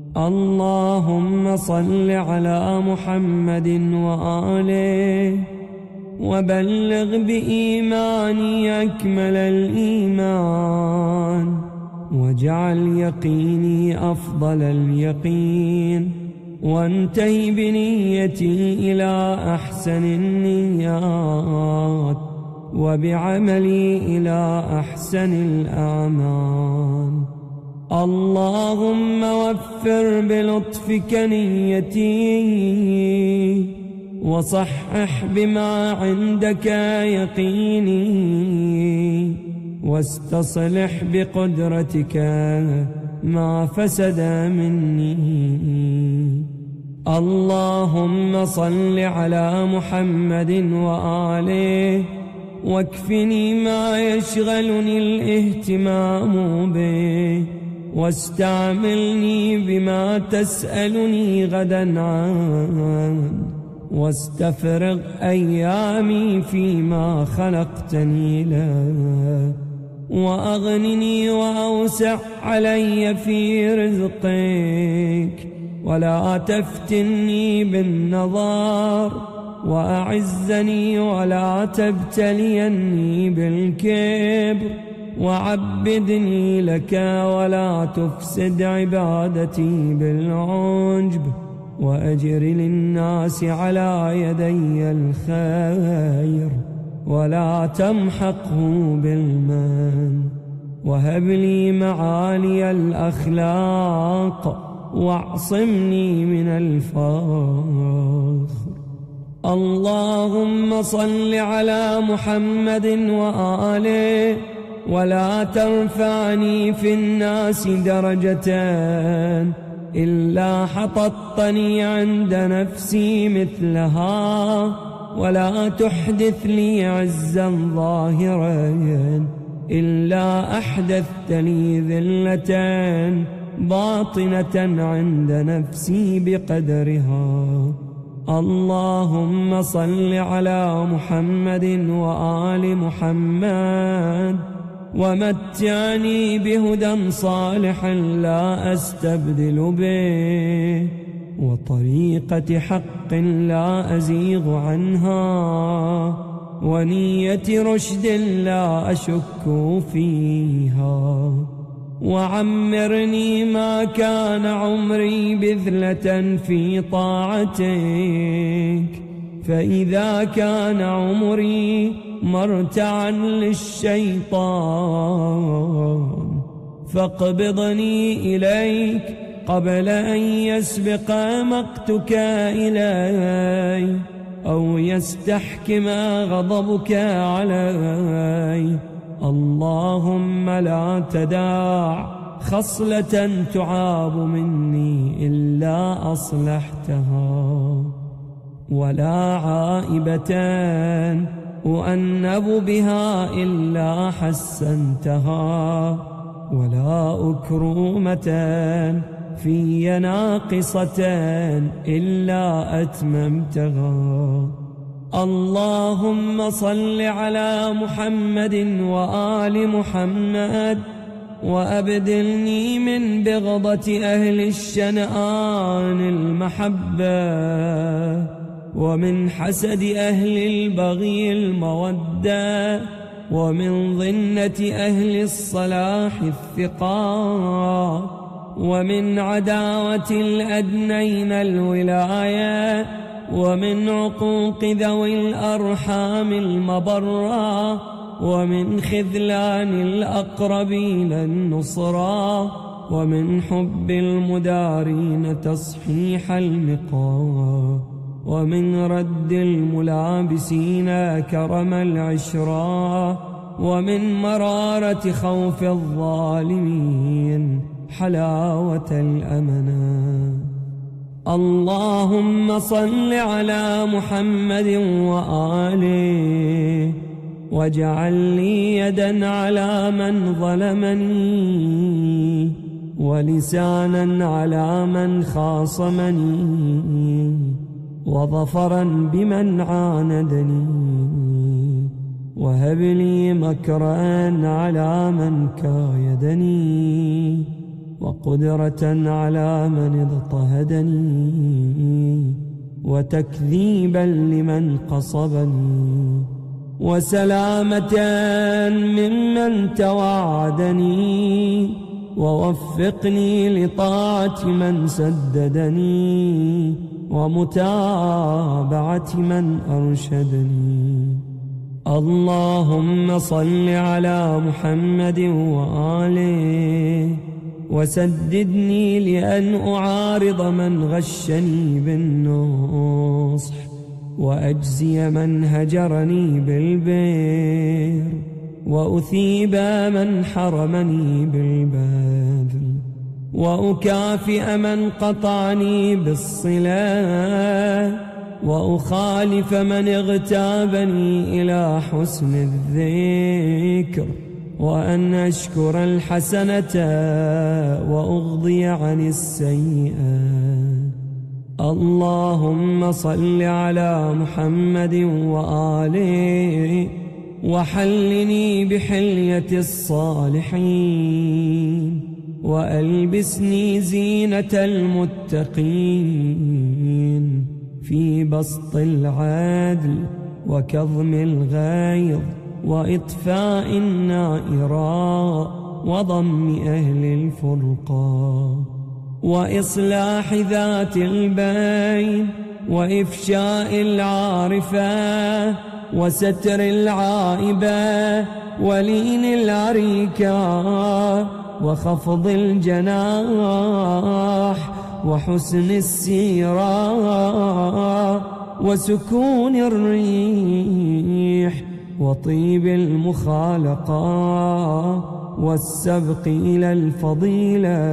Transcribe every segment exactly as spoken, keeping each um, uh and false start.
اللهم صل على محمد وآله وبلغ بإيماني أكمل الإيمان واجعل يقيني أفضل اليقين وانتهي بنيتي إلى أحسن النيات وبعملي إلى أحسن الأعمال. اللهم وفر بلطفك نيتي وصحح بما عندك يقيني واستصلح بقدرتك ما فسد مني. اللهم صل على محمد وآله واكفني ما يشغلني الاهتمام به واستعملني بما تسألني غدا عنه واستفرغ أيامي فيما خلقتني له وأغنني وأوسع علي في رزقك ولا تفتني بالنظر وأعزني ولا تبتليني بالكبر وعبدني لك ولا تفسد عبادتي بالعجب وأجر للناس على يدي الخير ولا تمحقه بالمن وهب لي معالي الأخلاق واعصمني من الفخر. اللهم صل على محمد وآله ولا ترفعني في الناس درجة إلا حططتني عند نفسي مثلها ولا تحدث لي عزا ظاهرا إلا أحدثت لي ذلة باطنة عند نفسي بقدرها. اللهم صل على محمد وآل محمد ومتعني بهدى صالح لا أستبدل به وطريقة حق لا أزيغ عنها ونية رشد لا أشك فيها وعمرني ما كان عمري بذلة في طاعتك فإذا كان عمري مرتعا للشيطان فاقبضني إليك قبل أن يسبق مقتك إلي أو يستحكم غضبك علي. اللهم لا تدع خصلة تعاب مني إلا أصلحتها ولا عائبة أؤنب بها إلا حسنتها ولا أكرومة في ناقصة إلا أتممتها. اللهم صل على محمد وآل محمد وأبدلني من بغضة أهل الشنآن المحبة ومن حسد أهل البغي المودة ومن ظنة أهل الصلاح الثقات ومن عداوة الأدنين الولاية ومن عقوق ذوي الأرحام المبرة ومن خذلان الأقربين النصرة ومن حب المدارين تصحيح المقام ومن رد الملابسين كرم العشرة ومن مرارة خوف الظالمين حلاوة الأمانة. اللهم صل على محمد وآله واجعل لي يدا على من ظلمني ولسانا على من خاصمني وظفرا بمن عاندني وهب لي مكرا على من كايدني وقدرة على من اضطهدني وتكذيبا لمن قصبني وسلامة ممن توعدني ووفقني لطاعة من سددني ومتابعة من أرشدني. اللهم صل على محمد وآله وسددني لأن أعارض من غشني بالنصح وأجزي من هجرني بالبر وأثيب من حرمني بالبذل وأكافئ من قطعني بالصلة وأخالف من اغتابني إلى حسن الذكر وأن أشكر الحسنة وأغضي عن السيئة. اللهم صل على محمد وآله وحلني بحلية الصالحين وألبسني زينة المتقين في بسط العدل وكظم الغيظ وإطفاء النائراء وضم أهل الفرقة وإصلاح ذات البين وإفشاء العارفة وستر العائبة ولين العريكة وخفض الجناح وحسن السيرة وسكون الريح وطيب المخالقة والسبق إلى الفضيلة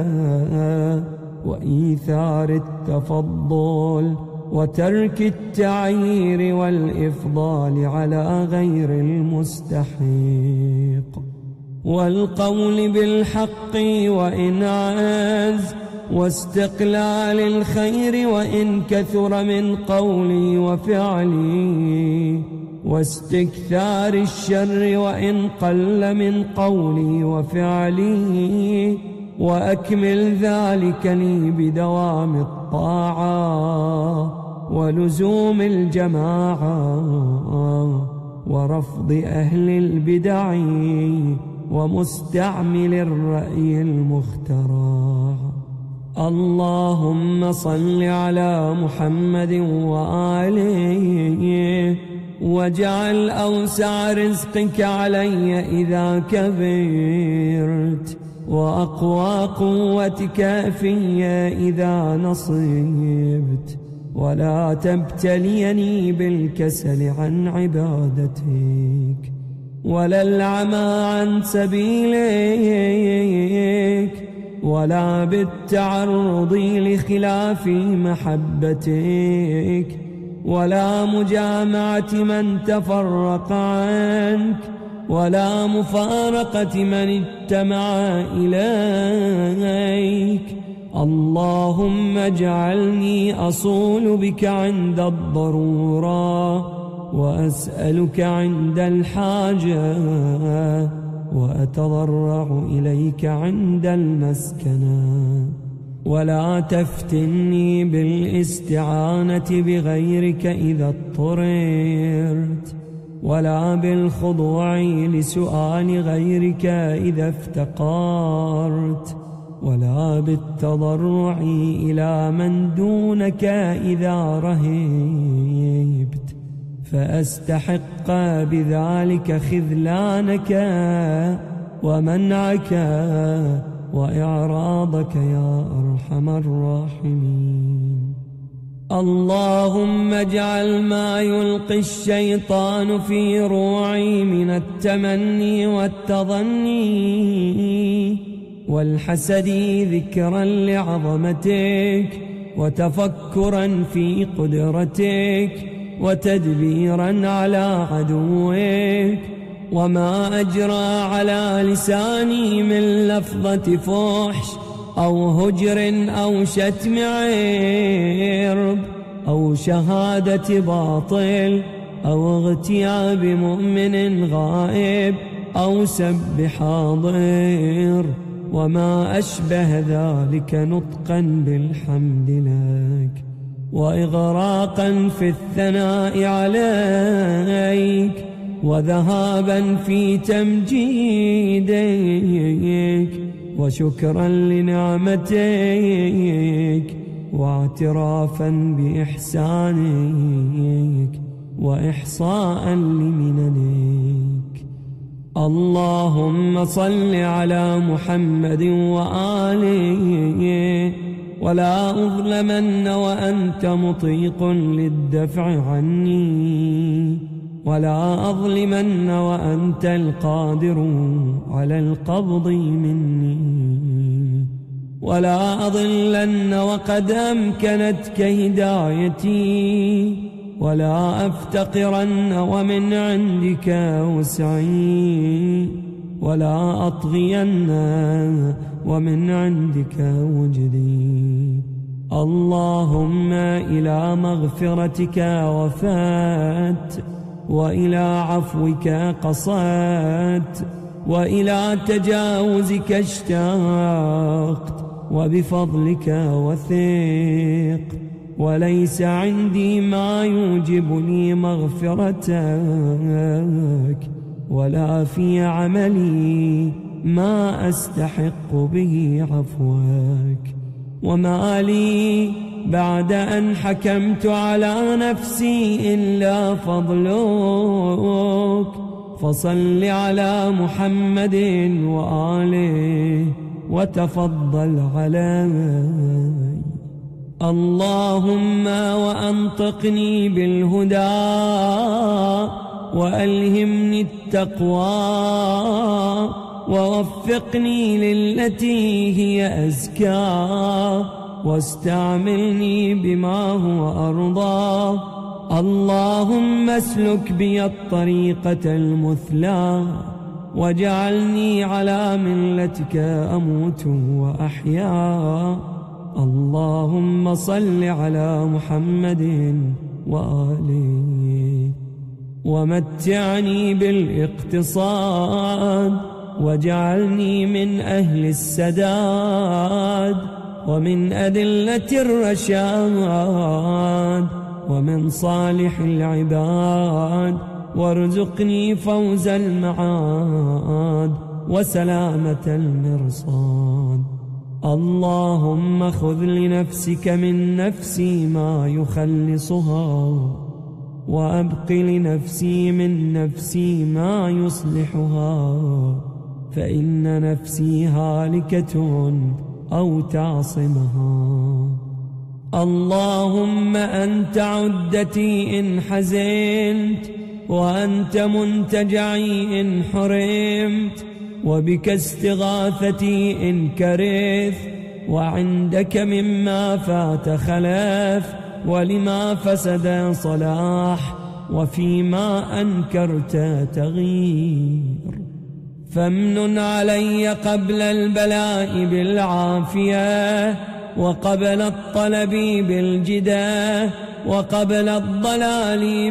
وإيثار التفضل وترك التعيير والإفضال على غير المستحق والقول بالحق وإن عز واستقلال الخير وإن كثر من قولي وفعلي واستكثار الشر وإن قل من قولي وفعلي وأكمل ذلك لي بدوام الطاعة ولزوم الجماعة ورفض أهل البدع ومستعمل الرأي المخترع. اللهم صل على محمد وآله واجعل أوسع رزقك علي إذا كبرت وأقوى قوتك في إذا نصبت ولا تبتليني بالكسل عن عبادتك ولا العمى عن سبيلك ولا بالتعرض لخلاف محبتك ولا مجامعة من تفرق عنك ولا مفارقة من اجتمع إليك. اللهم اجعلني أصول بك عند الضرورة وأسألك عند الحاجة وأتضرع إليك عند المسكنة ولا تفتني بالاستعانة بغيرك إذا اضطررت ولا بالخضوع لسؤال غيرك إذا افتقرت ولا بالتضرع إلى من دونك إذا رهبت فأستحق بذلك خذلانك ومنعك وإعراضك يا أرحم الراحمين. اللهم اجعل ما يلقي الشيطان في روعي من التمني والتظني والحسد ذكرا لعظمتك وتفكرا في قدرتك وتدبيرا على عدوك وما أجرى على لساني من لفظة فحش أو هجر أو شتم عرب أو شهادة باطل أو اغتياب مؤمن غائب أو سب حاضر وما أشبه ذلك نطقا بالحمد لك وإغراقا في الثناء عليك وذهابا في تمجيدك وشكرا لنعمتك واعترافا بإحسانك وإحصاء لمننك. اللهم صل على محمد وآله ولا أظلمن وأنت مطيق للدفع عني ولا أظلمن وأنت القادر على القبض مني ولا أضلن وقد أمكنتك هدايتي ولا أفتقرن ومن عندك وسعي ولا أطغين ومن عندك وجدي. اللهم إلى مغفرتك وفات وإلى عفوك قصدت وإلى تجاوزك اشتقت وبفضلك وثقت وليس عندي ما يوجبني مغفرتك ولا في عملي ما أستحق به عفوك. وما لي بعد أن حكمت على نفسي إلا فضلك فصل على محمد وآله وتفضل علي. اللهم وأنطقني بالهدى وألهمني التقوى ووفقني للتي هي أزكى واستعملني بما هو أرضى. اللهم اسلك بي الطريقة المثلى واجعلني على ملتك أموت وأحيا. اللهم صل على محمد وآله ومتعني بالاقتصاد واجعلني من أهل السداد ومن أدلة الرشاد ومن صالح العباد وارزقني فوز المعاد وسلامة المرصاد. اللهم خذ لنفسك من نفسي ما يخلصها وأبق لنفسي من نفسي ما يصلحها فإن نفسي هالكة أو تعصمها. اللهم أنت عدتي إن حزنت وأنت منتجعي إن حرمت وبك استغاثتي إن كرث وعندك مما فات خلف ولما فسد صلاح وفيما أنكرت تغيير. فامنن علي قبل البلاء بالعافية وقبل الطلب بالجدة وقبل الضلال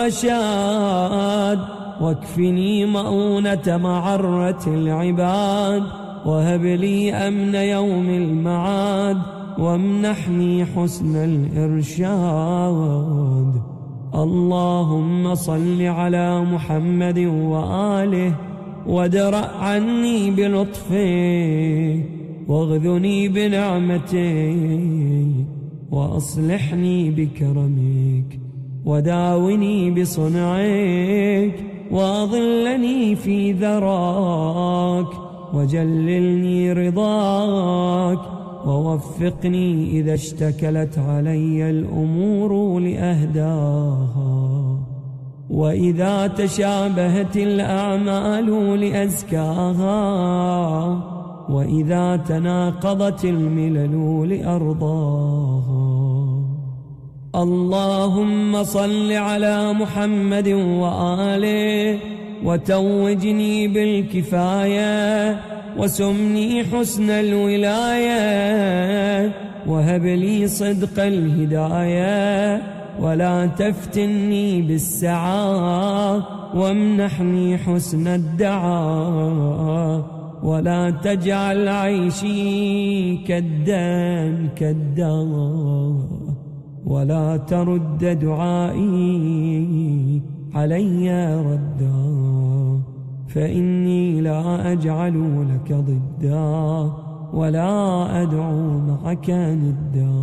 بالرشاد واكفني مؤونة معرة العباد وهب لي أمن يوم المعاد وامنحني حسن الإرشاد. اللهم صل على محمد وآله ودرأ عني بلطفك واغذني بنعمتك وأصلحني بكرمك وداوني بصنعك وأظلني في ذراك وجللني رضاك ووفقني إذا اشتكلت علي الأمور لأهداها وإذا تشابهت الأعمال لأزكاها وإذا تناقضت الملل لأرضاها. اللهم صل على محمد وآله وتوجني بالكفاية وسمني حسن الولاية وهب لي صدق الهداية ولا تفتني بالسعى وامنحني حسن الدعاء ولا تجعل عيشي كدا كدا، ولا ترد دعائي علي ردا، فإني لا أجعل لك ضدا ولا أدعو معك ندا.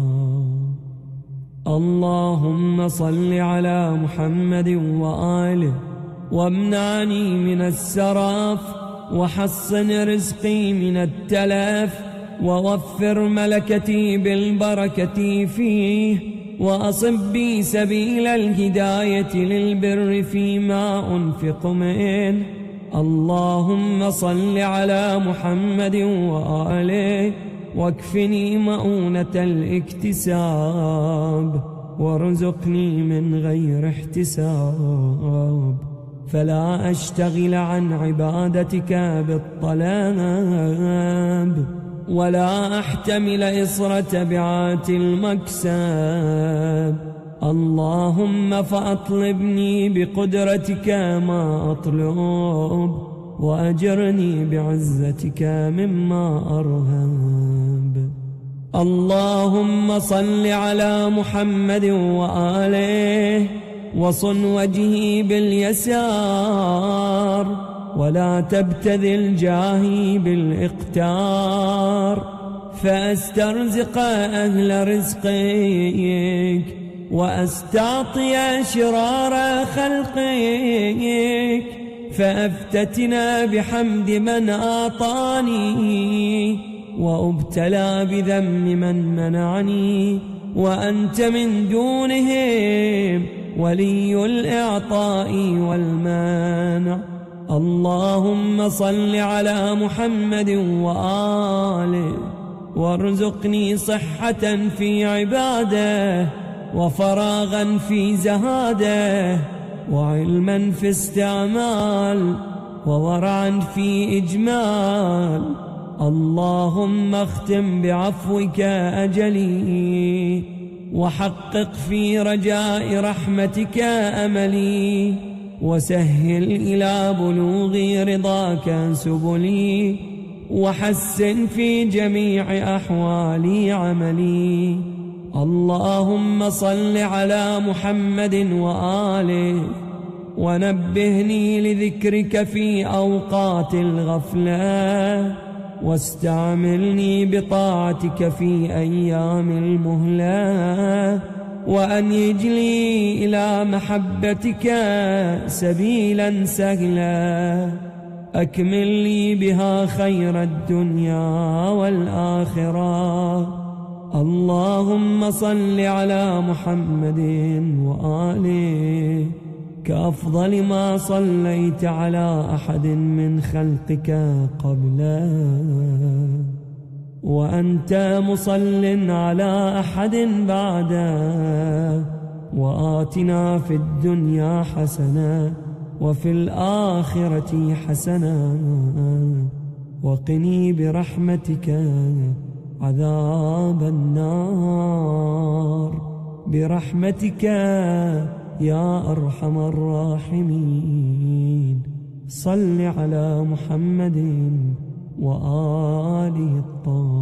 اللهم صل على محمد وآله، وامنعني من السراف، وحصن رزقي من التلف، ووفر ملكتي بالبركة فيه، وأصب بي سبيل الهداية للبر فيما أنفق منه. اللهم صل على محمد وآله، واكفني مؤونة الاكتساب، وارزقني من غير احتساب، فلا أشتغل عن عبادتك بالطلب، ولا أحتمل إصر تبعات المكسب. اللهم فأطلبني بقدرتك ما أطلب، وأجرني بعزتك مما أرهب. اللهم صل على محمد وآله، وصن وجهي باليسار، ولا تبتذل جاهي بالإقتار، فأسترزق أهل رزقك، وأستعطي شرار خلقك، فأفتتنا بحمد من أعطاني، وأبتلى بذم من منعني، وأنت من دونهم ولي الإعطاء والمانع. اللهم صل على محمد وآله، وارزقني صحة في عباده، وفراغا في زهاده، وعلما في استعمال، وورعا في إجمال. اللهم اختم بعفوك أجلي، وحقق في رجاء رحمتك أملي، وسهل إلى بلوغ رضاك سبلي، وحسن في جميع أحوالي عملي. اللهم صل على محمد وآله، ونبهني لذكرك في أوقات الغفلة، واستعملني بطاعتك في أيام المهلة، وأنيج لي إلى محبتك سبيلا سهلا، أكمل لي بها خير الدنيا والآخرة. اللهم صل على محمد وآله كأفضل ما صليت على أحد من خلقك قبله، وأنت مصل على أحد بعده. وآتنا في الدنيا حسنة، وفي الآخرة حسنة، وقني برحمتك عذاب النار، برحمتك يا أرحم الراحمين. صل على محمد وآله الطاهرين.